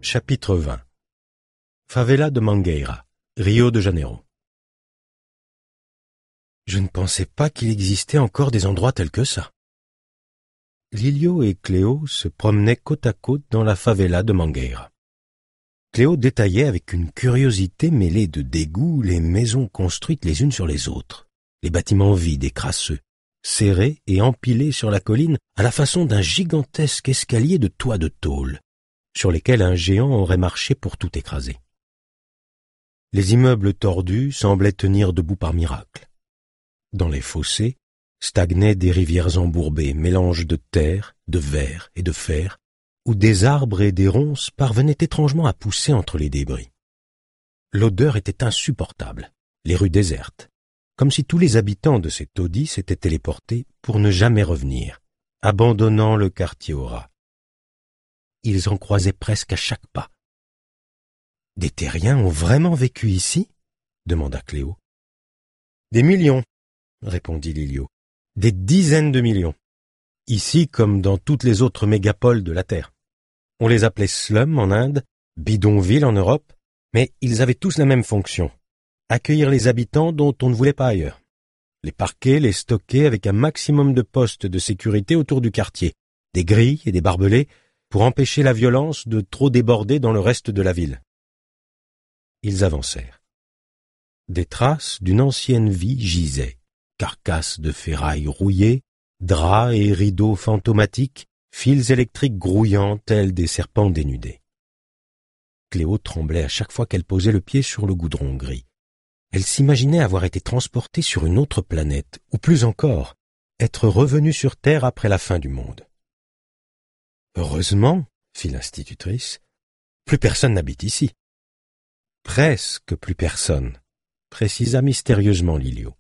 Chapitre 20. Favela de Mangueira, Rio de Janeiro. Je ne pensais pas qu'il existait encore des endroits tels que ça. Lilio et Cléo se promenaient côte à côte dans la favela de Mangueira. Cléo détaillait avec une curiosité mêlée de dégoût les maisons construites les unes sur les autres, les bâtiments vides et crasseux, serrés et empilés sur la colline à la façon d'un gigantesque escalier de toit de tôle, sur lesquels un géant aurait marché pour tout écraser. Les immeubles tordus semblaient tenir debout par miracle. Dans les fossés stagnaient des rivières embourbées, mélange de terre, de verre et de fer, où des arbres et des ronces parvenaient étrangement à pousser entre les débris. L'odeur était insupportable, les rues désertes, comme si tous les habitants de ces taudis s'étaient téléportés pour ne jamais revenir, abandonnant le quartier aux rats. Ils en croisaient presque à chaque pas. « Des terriens ont vraiment vécu ici ?» demanda Cléo. « Des millions, » répondit Lilio. « Des dizaines de millions. Ici comme dans toutes les autres mégapoles de la Terre. On les appelait slums en Inde, bidonvilles en Europe, mais ils avaient tous la même fonction. Accueillir les habitants dont on ne voulait pas ailleurs. Les parquer, les stocker avec un maximum de postes de sécurité autour du quartier, des grilles et des barbelés pour empêcher la violence de trop déborder dans le reste de la ville. Ils avancèrent. Des traces d'une ancienne vie gisaient, carcasses de ferraille rouillées, draps et rideaux fantomatiques, fils électriques grouillant tels des serpents dénudés. Cléo tremblait à chaque fois qu'elle posait le pied sur le goudron gris. Elle s'imaginait avoir été transportée sur une autre planète, ou plus encore, être revenue sur Terre après la fin du monde. « Heureusement, » fit l'institutrice, « plus personne n'habite ici. »« Presque plus personne, » précisa mystérieusement Lilio.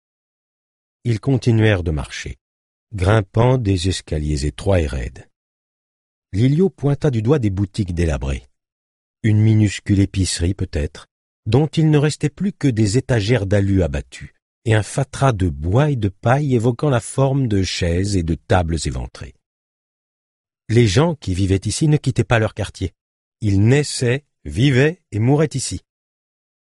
Ils continuèrent de marcher, grimpant des escaliers étroits et raides. Lilio pointa du doigt des boutiques délabrées. Une minuscule épicerie peut-être, dont il ne restait plus que des étagères d'alu abattues, et un fatras de bois et de paille évoquant la forme de chaises et de tables éventrées. Les gens qui vivaient ici ne quittaient pas leur quartier. Ils naissaient, vivaient et mouraient ici. Pourquoi ?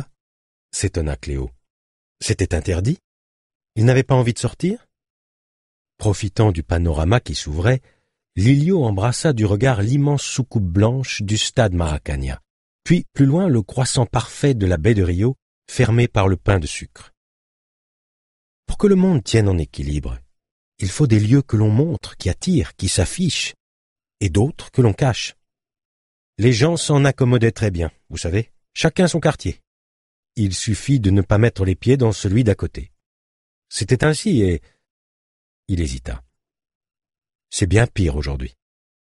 S'étonna Cléo. C'était interdit ? Ils n'avaient pas envie de sortir ? Profitant du panorama qui s'ouvrait, Lilio embrassa du regard l'immense soucoupe blanche du stade Maracanã, puis plus loin le croissant parfait de la baie de Rio, fermé par le pain de sucre. Pour que le monde tienne en équilibre, il faut des lieux que l'on montre, qui attirent, qui s'affichent, et d'autres que l'on cache. Les gens s'en accommodaient très bien, vous savez, chacun son quartier. Il suffit de ne pas mettre les pieds dans celui d'à côté. C'était ainsi et... Il hésita. C'est bien pire aujourd'hui.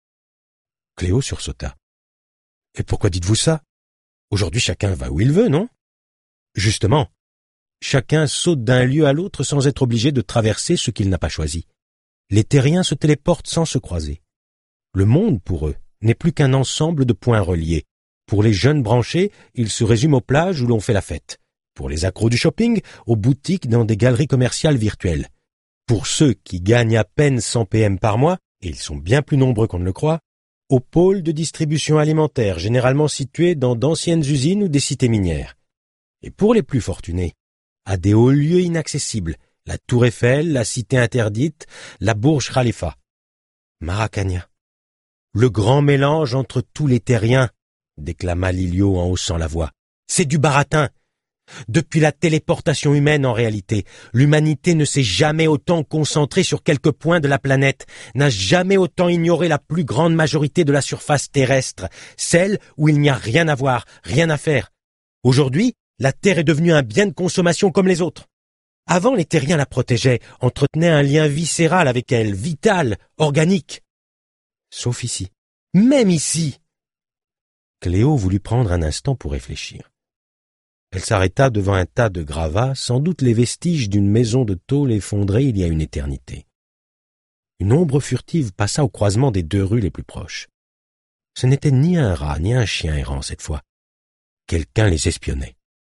Cléo sursauta. Et pourquoi dites-vous ça? Aujourd'hui chacun va où il veut, non? Justement, chacun saute d'un lieu à l'autre sans être obligé de traverser ce qu'il n'a pas choisi. Les terriens se téléportent sans se croiser. Le monde, pour eux, n'est plus qu'un ensemble de points reliés. Pour les jeunes branchés, il se résume aux plages où l'on fait la fête. Pour les accros du shopping, aux boutiques dans des galeries commerciales virtuelles. Pour ceux qui gagnent à peine 100 PM par mois, et ils sont bien plus nombreux qu'on ne le croit, aux pôles de distribution alimentaire généralement situés dans d'anciennes usines ou des cités minières. Et pour les plus fortunés, à des hauts lieux inaccessibles, la Tour Eiffel, la Cité interdite, la Burj Khalifa. Maracanã. Le grand mélange entre tous les terriens, déclama Lilio en haussant la voix. C'est du baratin. Depuis la téléportation humaine en réalité, l'humanité ne s'est jamais autant concentrée sur quelques points de la planète, n'a jamais autant ignoré la plus grande majorité de la surface terrestre, celle où il n'y a rien à voir, rien à faire. Aujourd'hui, la Terre est devenue un bien de consommation comme les autres. Avant, les terriens la protégeaient, entretenaient un lien viscéral avec elle, vital, organique. Sauf ici. Même ici. Cléo voulut prendre un instant pour réfléchir. Elle s'arrêta devant un tas de gravats, sans doute les vestiges d'une maison de tôle effondrée il y a une éternité. Une ombre furtive passa au croisement des deux rues les plus proches. Ce n'était ni un rat, ni un chien errant cette fois. Quelqu'un les espionnait.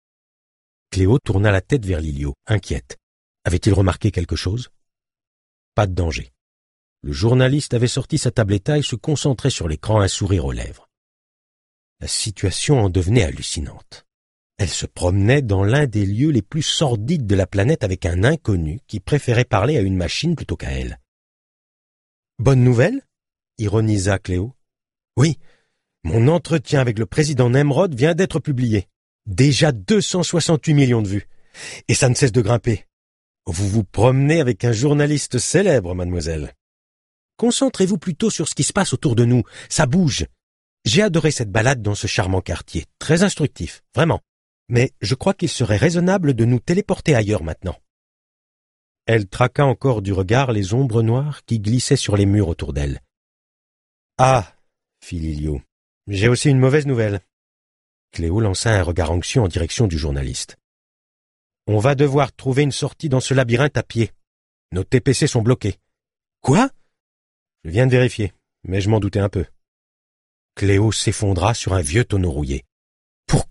Cléo tourna la tête vers Lilio, inquiète. Avait-il remarqué quelque chose? Pas de danger. Le journaliste avait sorti sa tabletta et se concentrait sur l'écran, un sourire aux lèvres. La situation en devenait hallucinante. Elle se promenait dans l'un des lieux les plus sordides de la planète avec un inconnu qui préférait parler à une machine plutôt qu'à elle. « Bonne nouvelle ?» ironisa Cléo. « Oui, mon entretien avec le président Nemrod vient d'être publié. Déjà 268 millions de vues. Et ça ne cesse de grimper. Vous vous promenez avec un journaliste célèbre, mademoiselle. Concentrez-vous plutôt sur ce qui se passe autour de nous. Ça bouge. J'ai adoré cette balade dans ce charmant quartier. Très instructif, vraiment. Mais je crois qu'il serait raisonnable de nous téléporter ailleurs maintenant. » Elle traqua encore du regard les ombres noires qui glissaient sur les murs autour d'elle. « Ah !» fit Lilio. « J'ai aussi une mauvaise nouvelle. » Cléo lança un regard anxieux en direction du journaliste. « On va devoir trouver une sortie dans ce labyrinthe à pied. Nos TPC sont bloqués. »« Quoi ?» ?»« Je viens de vérifier, mais je m'en doutais un peu. » Cléo s'effondra sur un vieux tonneau rouillé. « Pourquoi ?» ?»«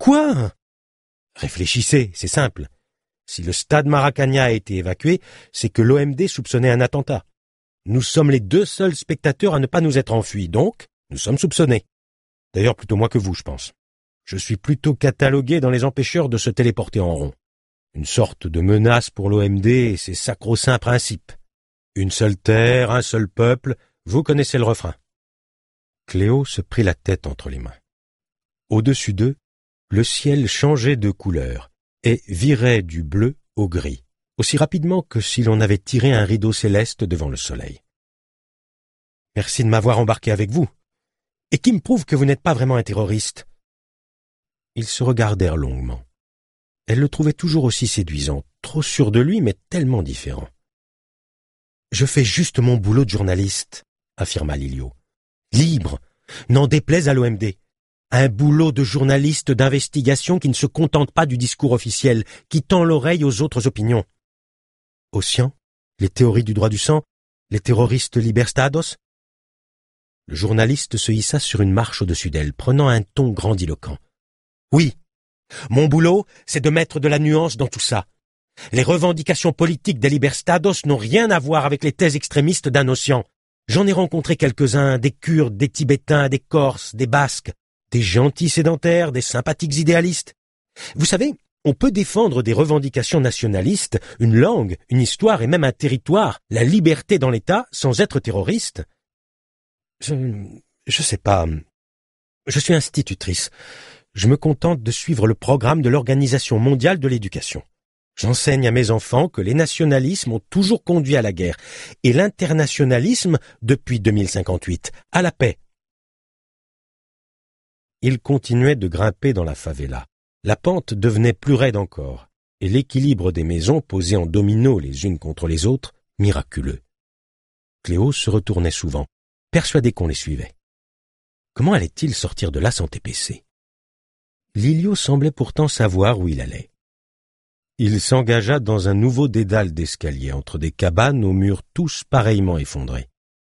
Réfléchissez, c'est simple. Si le stade Maracana a été évacué, c'est que l'OMD soupçonnait un attentat. Nous sommes les 2 seuls spectateurs à ne pas nous être enfuis, donc nous sommes soupçonnés. D'ailleurs, plutôt moi que vous, je pense. Je suis plutôt catalogué dans les empêcheurs de se téléporter en rond. Une sorte de menace pour l'OMD et ses sacro-saints principes. Une seule terre, un seul peuple, vous connaissez le refrain. » Cléo se prit la tête entre les mains. Au-dessus d'eux, le ciel changeait de couleur et virait du bleu au gris, aussi rapidement que si l'on avait tiré un rideau céleste devant le soleil. « Merci de m'avoir embarqué avec vous. Et qui me prouve que vous n'êtes pas vraiment un terroriste ?» Ils se regardèrent longuement. Elle le trouvait toujours aussi séduisant, trop sûr de lui, mais tellement différent. « Je fais juste mon boulot de journaliste, » affirma Lilio. « Libre, n'en déplaise à l'OMD. Un boulot de journaliste d'investigation qui ne se contente pas du discours officiel, qui tend l'oreille aux autres opinions. Ossian, les théories du droit du sang, les terroristes libertados ?» Le journaliste se hissa sur une marche au-dessus d'elle, prenant un ton grandiloquent. « Oui, mon boulot, c'est de mettre de la nuance dans tout ça. Les revendications politiques des libertados n'ont rien à voir avec les thèses extrémistes d'un Ossian. J'en ai rencontré quelques-uns, des Kurdes, des Tibétains, des Corses, des Basques, des gentils sédentaires, des sympathiques idéalistes. Vous savez, on peut défendre des revendications nationalistes, une langue, une histoire et même un territoire, la liberté dans l'État, sans être terroriste. Je sais pas. Je suis institutrice. Je me contente de suivre le programme de l'Organisation mondiale de l'éducation. J'enseigne à mes enfants que les nationalismes ont toujours conduit à la guerre et l'internationalisme, depuis 2058, à la paix. Ils continuaient de grimper dans la favela. La pente devenait plus raide encore, et l'équilibre des maisons posées en dominos les unes contre les autres, miraculeux. Cléo se retournait souvent, persuadée qu'on les suivait. Comment allait-il sortir de là sans TPC? Lilio semblait pourtant savoir où il allait. Il s'engagea dans un nouveau dédale d'escalier entre des cabanes aux murs tous pareillement effondrés.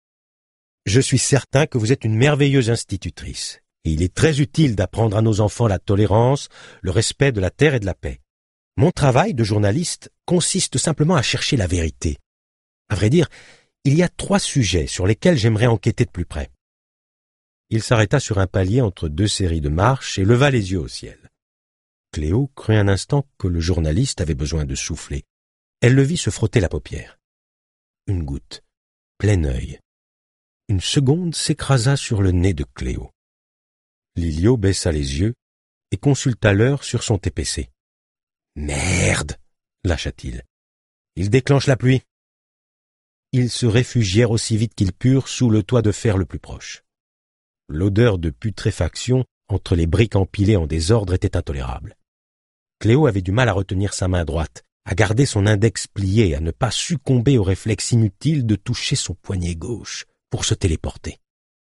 « Je suis certain que vous êtes une merveilleuse institutrice, et il est très utile d'apprendre à nos enfants la tolérance, le respect de la terre et de la paix. Mon travail de journaliste consiste simplement à chercher la vérité. À vrai dire, il y a 3 sujets sur lesquels j'aimerais enquêter de plus près. » Il s'arrêta sur un palier entre 2 séries de marches et leva les yeux au ciel. Cléo crut un instant que le journaliste avait besoin de souffler. Elle le vit se frotter la paupière. Une goutte, plein œil. Une seconde s'écrasa sur le nez de Cléo. Lilio baissa les yeux et consulta l'heure sur son TPC. « Merde !» lâcha-t-il. « Il déclenche la pluie. » Ils se réfugièrent aussi vite qu'ils purent sous le toit de fer le plus proche. L'odeur de putréfaction entre les briques empilées en désordre était intolérable. Cléo avait du mal à retenir sa main droite, à garder son index plié, à ne pas succomber au réflexe inutile de toucher son poignet gauche pour se téléporter.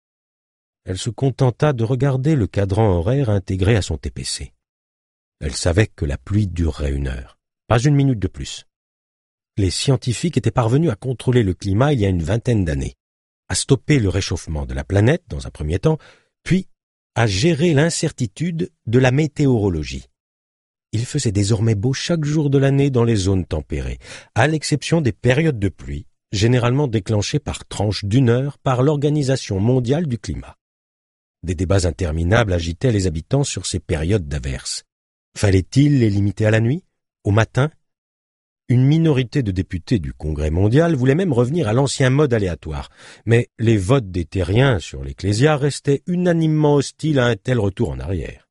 Elle se contenta de regarder le cadran horaire intégré à son TPC. Elle savait que la pluie durerait 1 heure, pas 1 minute de plus. Les scientifiques étaient parvenus à contrôler le climat il y a une 20aine d'années, à stopper le réchauffement de la planète dans un premier temps, puis à gérer l'incertitude de la météorologie. Il faisait désormais beau chaque jour de l'année dans les zones tempérées, à l'exception des périodes de pluie, généralement déclenchées par tranches d'1 heure par l'Organisation mondiale du climat. Des débats interminables agitaient les habitants sur ces périodes d'averse. Fallait-il les limiter à la nuit? Au matin? Une minorité de députés du Congrès mondial voulait même revenir à l'ancien mode aléatoire, mais les votes des terriens sur l'Ecclésia restaient unanimement hostiles à un tel retour en arrière.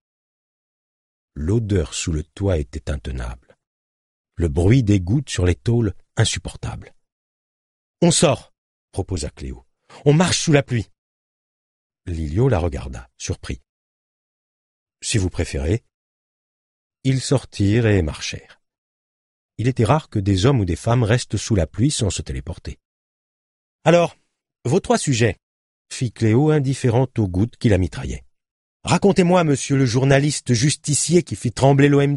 L'odeur sous le toit était intenable. Le bruit des gouttes sur les tôles insupportable. « On sort !» proposa Cléo. « On marche sous la pluie !» Liliot la regarda, surpris. « Si vous préférez. » Ils sortirent et marchèrent. Il était rare que des hommes ou des femmes restent sous la pluie sans se téléporter. « Alors, vos 3 sujets » fit Cléo, indifférente aux gouttes qui la mitraillaient. « Racontez-moi, monsieur le journaliste justicier qui fit trembler l'OMD. »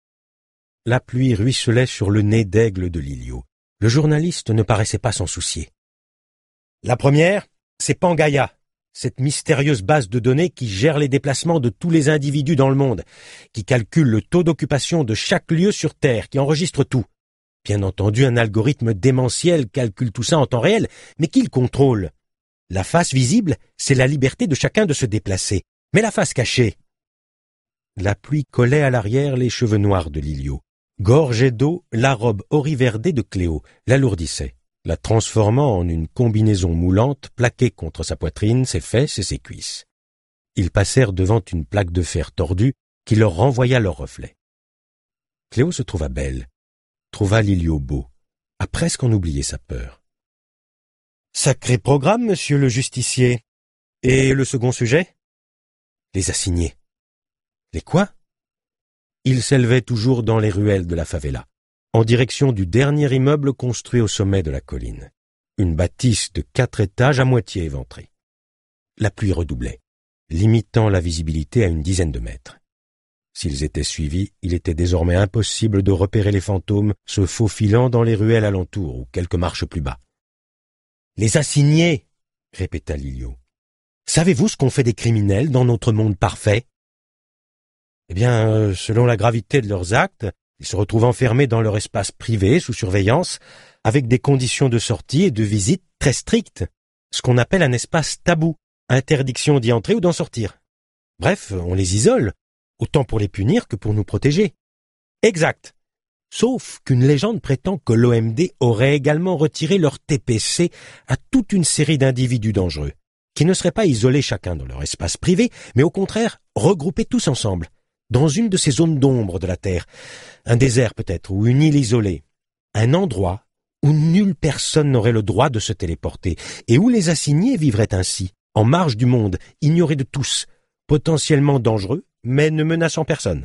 La pluie ruisselait sur le nez d'aigle de Liliot. Le journaliste ne paraissait pas s'en soucier. « La première, c'est Pangaea, cette mystérieuse base de données qui gère les déplacements de tous les individus dans le monde, qui calcule le taux d'occupation de chaque lieu sur Terre, qui enregistre tout. Bien entendu, un algorithme démentiel calcule tout ça en temps réel, mais qui le contrôle? La face visible, c'est la liberté de chacun de se déplacer, mais la face cachée. » La pluie collait à l'arrière les cheveux noirs de Liliot. Gorgée d'eau, la robe oriverdée de Cléo l'alourdissait, la transformant en une combinaison moulante plaquée contre sa poitrine, ses fesses et ses cuisses. Ils passèrent devant une plaque de fer tordue qui leur renvoya leur reflet. Cléo se trouva belle, trouva Liliot beau, a presque en oublié sa peur. « Sacré programme, monsieur le justicier. Et le second sujet ?»« Les assignés. »« Les quoi ?» Ils s'élevaient toujours dans les ruelles de la favela, en direction du dernier immeuble construit au sommet de la colline, une bâtisse de 4 étages à moitié éventrée. La pluie redoublait, limitant la visibilité à une dizaine de mètres. S'ils étaient suivis, il était désormais impossible de repérer les fantômes se faufilant dans les ruelles alentours ou quelques marches plus bas. « Les assignés !» répéta Liliot. « Savez-vous ce qu'on fait des criminels dans notre monde parfait ?» Eh bien, selon la gravité de leurs actes, ils se retrouvent enfermés dans leur espace privé, sous surveillance, avec des conditions de sortie et de visite très strictes, ce qu'on appelle un espace tabou, interdiction d'y entrer ou d'en sortir. Bref, on les isole, autant pour les punir que pour nous protéger. Exact. Sauf qu'une légende prétend que l'OMD aurait également retiré leur TPC à toute une série d'individus dangereux, qui ne seraient pas isolés chacun dans leur espace privé, mais au contraire regroupés tous ensemble, dans une de ces zones d'ombre de la Terre, un désert peut-être, ou une île isolée, un endroit où nulle personne n'aurait le droit de se téléporter, et où les assignés vivraient ainsi, en marge du monde, ignorés de tous, potentiellement dangereux, mais ne menaçant personne.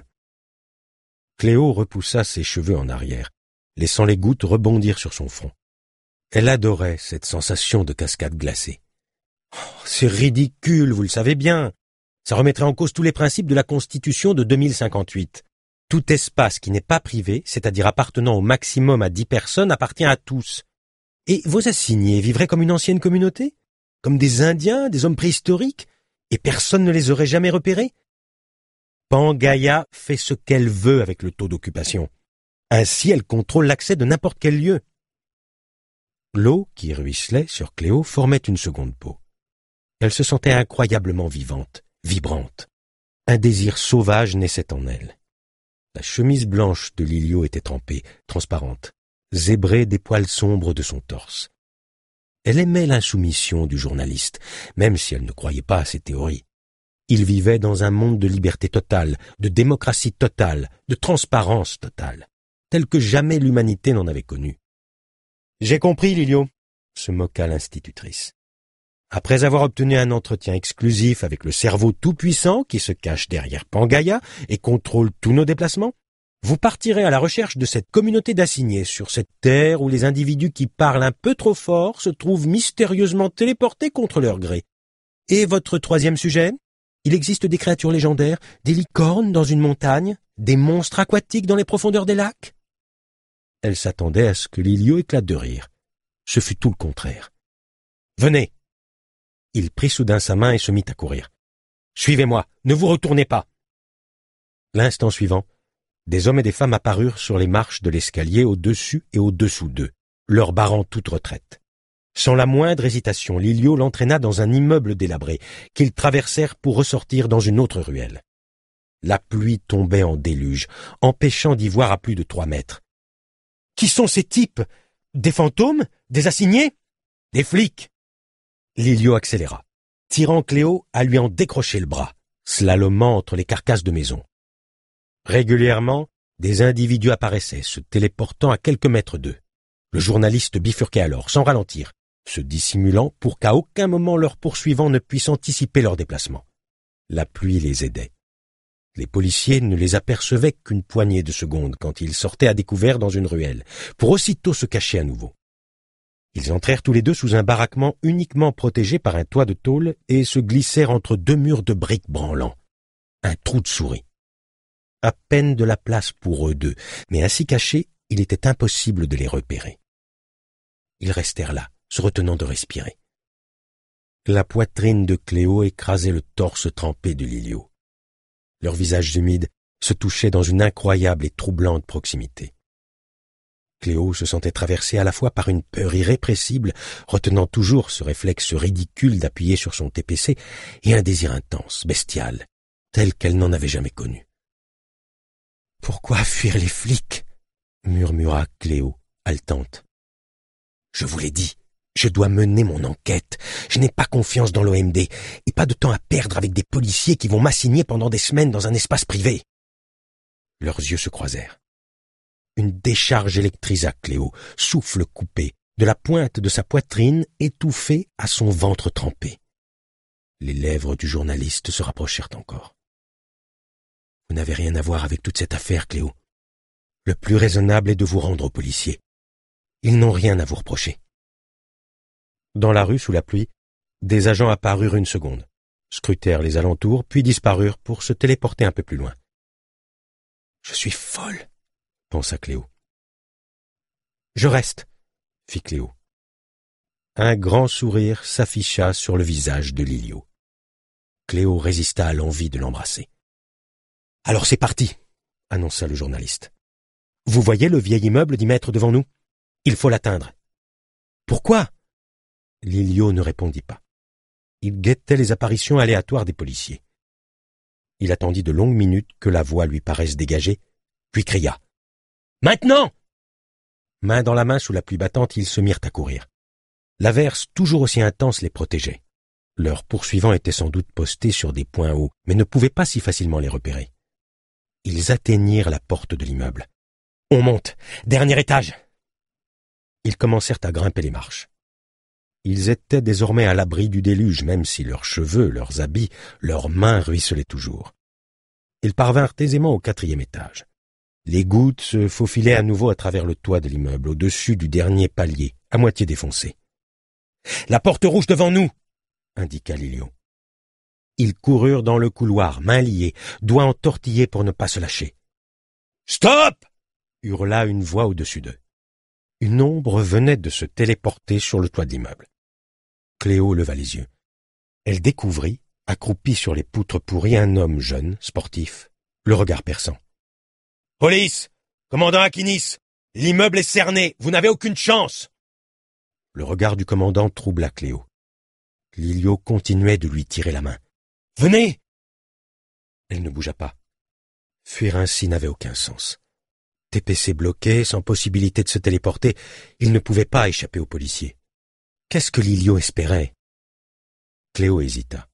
Cléo repoussa ses cheveux en arrière, laissant les gouttes rebondir sur son front. Elle adorait cette sensation de cascade glacée. Oh, c'est ridicule, vous le savez bien. Ça remettrait en cause tous les principes de la Constitution de 2058. Tout espace qui n'est pas privé, c'est-à-dire appartenant au maximum à 10 personnes, appartient à tous. Et vos assignés vivraient comme une ancienne communauté? Comme des Indiens, des hommes préhistoriques? Et personne ne les aurait jamais repérés? Pangaea fait ce qu'elle veut avec le taux d'occupation. Ainsi, elle contrôle l'accès de n'importe quel lieu. L'eau qui ruisselait sur Cléo formait une seconde peau. Elle se sentait incroyablement vivante, vibrante. Un désir sauvage naissait en elle. La chemise blanche de Liliot était trempée, transparente, zébrée des poils sombres de son torse. Elle aimait l'insoumission du journaliste, même si elle ne croyait pas à ses théories. Il vivait dans un monde de liberté totale, de démocratie totale, de transparence totale, tel que jamais l'humanité n'en avait connu. « J'ai compris, Liliot », se moqua l'institutrice. Après avoir obtenu un entretien exclusif avec le cerveau tout-puissant qui se cache derrière Pangaea et contrôle tous nos déplacements, vous partirez à la recherche de cette communauté d'assignés sur cette terre où les individus qui parlent un peu trop fort se trouvent mystérieusement téléportés contre leur gré. Et votre 3e sujet ? Il existe des créatures légendaires, des licornes dans une montagne, des monstres aquatiques dans les profondeurs des lacs ? Elle s'attendait à ce que Liliot éclate de rire. Ce fut tout le contraire. « Venez !» Il prit soudain sa main et se mit à courir. « Suivez-moi, ne vous retournez pas !» L'instant suivant, des hommes et des femmes apparurent sur les marches de l'escalier au-dessus et au-dessous d'eux, leur barrant toute retraite. Sans la moindre hésitation, Lilio l'entraîna dans un immeuble délabré, qu'ils traversèrent pour ressortir dans une autre ruelle. La pluie tombait en déluge, empêchant d'y voir à plus de 3 mètres. « Qui sont ces types? Des fantômes? Des assignés? »« Des flics !» Lilio accéléra, tirant Cléo à lui en décrocher le bras, slalomant entre les carcasses de maisons. Régulièrement, des individus apparaissaient, se téléportant à quelques mètres d'eux. Le journaliste bifurquait alors, sans ralentir, se dissimulant pour qu'à aucun moment leurs poursuivants ne puissent anticiper leur déplacement. La pluie les aidait. Les policiers ne les apercevaient qu'une poignée de secondes quand ils sortaient à découvert dans une ruelle, pour aussitôt se cacher à nouveau. Ils entrèrent tous les deux sous un baraquement uniquement protégé par un toit de tôle et se glissèrent entre 2 murs de briques branlants. Un trou de souris. À peine de la place pour eux deux, mais ainsi cachés, il était impossible de les repérer. Ils restèrent là, se retenant de respirer. La poitrine de Cléo écrasait le torse trempé de Lilio. Leurs visages humides se touchaient dans une incroyable et troublante proximité. Cléo se sentait traversée à la fois par une peur irrépressible, retenant toujours ce réflexe ridicule d'appuyer sur son TPC, et un désir intense, bestial, tel qu'elle n'en avait jamais connu. « Pourquoi fuir les flics ?» murmura Cléo, haletante. « Je vous l'ai dit, je dois mener mon enquête. Je n'ai pas confiance dans l'OMD et pas de temps à perdre avec des policiers qui vont m'assigner pendant des semaines dans un espace privé. » Leurs yeux se croisèrent. Une décharge électrisa Cléo, souffle coupé, de la pointe de sa poitrine étouffée à son ventre trempé. Les lèvres du journaliste se rapprochèrent encore. « Vous n'avez rien à voir avec toute cette affaire, Cléo. Le plus raisonnable est de vous rendre aux policiers. Ils n'ont rien à vous reprocher. » Dans la rue, sous la pluie, des agents apparurent une seconde, scrutèrent les alentours, puis disparurent pour se téléporter un peu plus loin. « Je suis folle !» pensa Cléo. « Je reste !» fit Cléo. Un grand sourire s'afficha sur le visage de Lilio. Cléo résista à l'envie de l'embrasser. « Alors c'est parti !» annonça le journaliste. « Vous voyez le vieil immeuble d'10 mètres devant nous? Il faut l'atteindre. »« Pourquoi ?» Lilio ne répondit pas. Il guettait les apparitions aléatoires des policiers. Il attendit de longues minutes que la voix lui paraisse dégagée, puis cria. « Maintenant !» Main dans la main sous la pluie battante, ils se mirent à courir. L'averse, toujours aussi intense, les protégeait. Leurs poursuivants étaient sans doute postés sur des points hauts, mais ne pouvaient pas si facilement les repérer. Ils atteignirent la porte de l'immeuble. « On monte, dernier étage !» Ils commencèrent à grimper les marches. Ils étaient désormais à l'abri du déluge, même si leurs cheveux, leurs habits, leurs mains ruisselaient toujours. Ils parvinrent aisément au 4e étage. Les gouttes se faufilaient à nouveau à travers le toit de l'immeuble, au-dessus du dernier palier, à moitié défoncé. « La porte rouge devant nous !» indiqua Lilio. Ils coururent dans le couloir, mains liées, doigts entortillés pour ne pas se lâcher. « Stop !» hurla une voix au-dessus d'eux. Une ombre venait de se téléporter sur le toit de l'immeuble. Cléo leva les yeux. Elle découvrit, accroupi sur les poutres pourries, un homme jeune, sportif, le regard perçant. « Police! Commandant Akinis! L'immeuble est cerné! Vous n'avez aucune chance !» Le regard du commandant troubla Cléo. Lilio continuait de lui tirer la main. « Venez !» Elle ne bougea pas. Fuir ainsi n'avait aucun sens. TPC bloqué, sans possibilité de se téléporter, il ne pouvait pas échapper aux policiers. Qu'est-ce que Lilio espérait? Cléo hésita.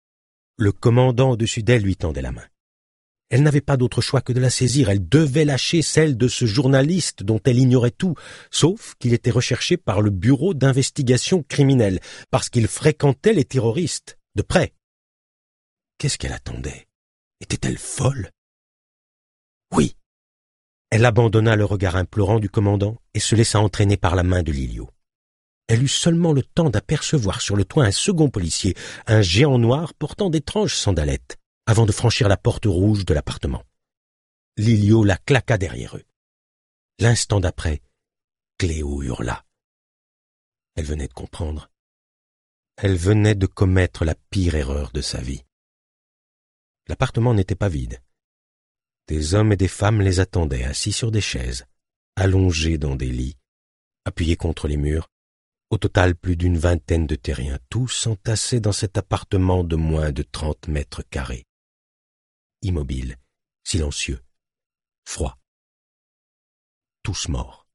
Le commandant au-dessus d'elle lui tendait la main. Elle n'avait pas d'autre choix que de la saisir. Elle devait lâcher celle de ce journaliste dont elle ignorait tout, sauf qu'il était recherché par le bureau d'investigation criminelle, parce qu'il fréquentait les terroristes, de près. Qu'est-ce qu'elle attendait? Était-elle folle? Oui. Elle abandonna le regard implorant du commandant et se laissa entraîner par la main de Lilio. Elle eut seulement le temps d'apercevoir sur le toit un second policier, un géant noir portant d'étranges sandalettes, avant de franchir la porte rouge de l'appartement. Lilio la claqua derrière eux. L'instant d'après, Cléo hurla. Elle venait de comprendre. Elle venait de commettre la pire erreur de sa vie. L'appartement n'était pas vide. Des hommes et des femmes les attendaient, assis sur des chaises, allongés dans des lits, appuyés contre les murs, Au total, plus d'une vingtaine de terriens, tous entassés dans cet appartement de moins de 30 mètres carrés. Immobiles, silencieux, froids. Tous morts.